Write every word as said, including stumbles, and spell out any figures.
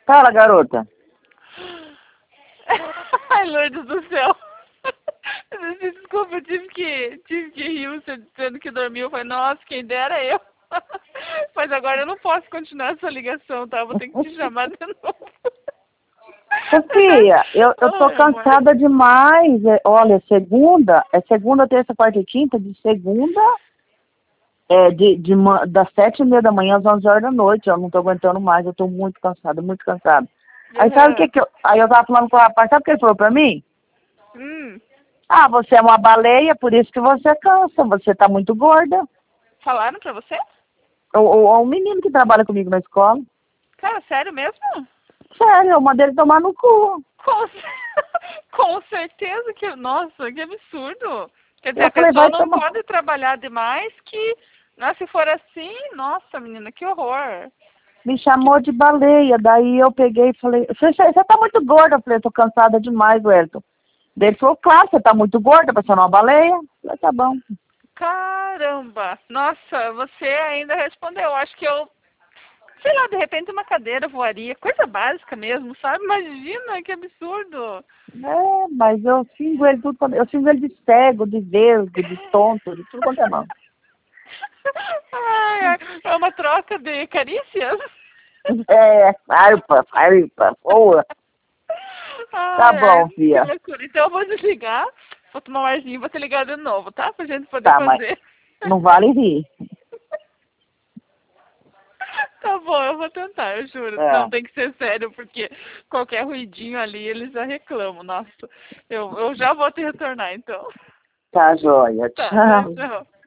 Fala, garota. Ai, Lourdes do céu. Desculpa, eu tive que, tive que rir você dizendo que dormiu. Eu falei, nossa, quem dera eu. Mas agora eu não posso continuar essa ligação, tá? Vou ter que te chamar de novo. Sofia, eu, eu tô Ai, amor. cansada demais. É, olha, segunda, é segunda, terça, quarta e quinta, de segunda, é, de, de, ma- das sete e meia da manhã às onze horas da noite. Eu não tô aguentando mais, eu tô muito cansada, muito cansada. Aí sabe o que Uhum. que eu... Aí eu tava falando com o rapaz, sabe o que ele falou pra mim? Hum, Ah, você é uma baleia, por isso que você cansa, você tá muito gorda. falaram pra você? O, o, o menino que trabalha comigo na escola. Cara, sério mesmo? Sério, eu mandei ele tomar no cu. Com, cer- com certeza que... Nossa, que absurdo. Quer dizer, Eu a falei, pessoa vai não tomar. pode trabalhar demais que... Né, se for assim, nossa, menina, que horror. Me chamou de baleia, daí eu peguei e falei, você, você tá muito gorda, eu falei, tô cansada demais, Wellington. Daí ele falou, claro, você tá muito gorda, pra ser uma baleia. Eu falei, tá bom. Caramba! Nossa, você ainda respondeu. Acho que eu... Sei lá, de repente uma cadeira voaria. Coisa básica mesmo, sabe? Imagina, que absurdo. É, mas eu xingo ele tudo, quando- eu xingo ele de cego, de vesgo, de tonto, de tudo quanto é nome. Ai, ai, é uma troca de carícias. É, farpa, farpa, boa. Tá Ai, ai, bom, que fia. loucura. Então eu vou desligar, vou tomar um arzinho e vou te ligar de novo, tá? Pra gente poder Tá, mas fazer. não vale rir. Tá bom, eu vou tentar, eu juro. É, Não, tem que ser sério, porque qualquer ruidinho ali, eles já reclamam. Nossa, eu, eu já vou te retornar, então. tá joia. Tá, Tchau. beijão.